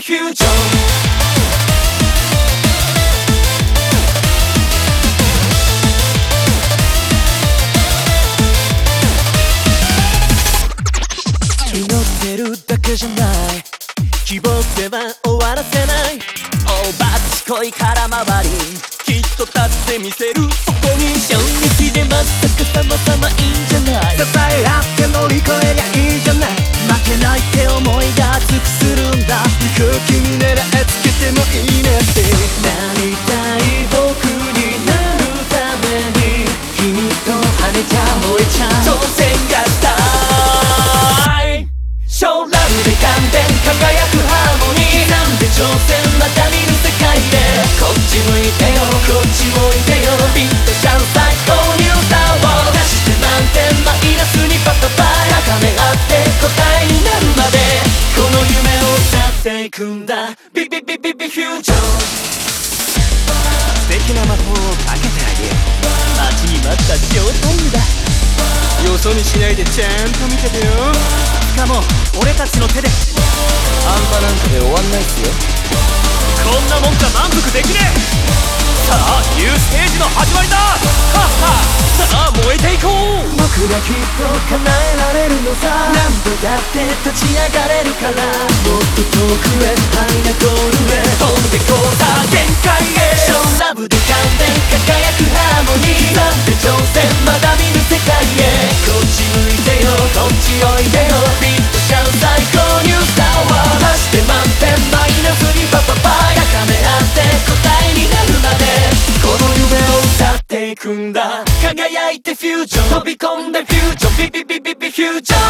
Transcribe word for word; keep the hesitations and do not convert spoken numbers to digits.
フュージョン。 祈ってるだけじゃない、希望では終わらせない。 大ばっちこい空回り、きっと立ってみせる。そこに衝撃でまさか様々いいんじゃない。 支え合って乗り越えりゃいいじゃない。 負けないって思いが熱くするんだ。 空気に狙いつけてもいいねって。 なりたい僕になるために、君と跳ねちゃ燃えちゃう。 挑戦がしたい。ショーラブで感電輝くハーモニー。刻んで挑戦また見ぬ世界で。こっち向いてよこっち向いてよ。ビットシャン最高ニュータワー。出して満点マイナスにパパパ高め合って答えになるまで。この夢を去っていくんだ。ビビビビビフュージョン。 素敵な魔法をかけてあげよう。待ちに待ったショータイムだ。 よそにしないでちゃんと見ててよ。 しかも俺たちの手で。 半端なんかで終わんないっすよ。 こんなもんじゃ満足できねえ。さあニューステージの始まりだ。はっは。さあ燃えていこう。 僕がきっと叶えられるのさ。何度だって立ち上がれるから。もっと遠くへハイなゴールへ飛んでこうさ限界へ。ショーラブで感電輝くハーモニー。刻んで挑戦まだ見ぬ世界へ。こっち向いてよこっちおいでよ。ビットシャウ最高ニュースタワー。出して満点マイナスにパパパ高め合って答えになるまで。この夢を去っていくんだ。輝いてフュージョン飛び込んでフュージョンビビビビビフュージョン。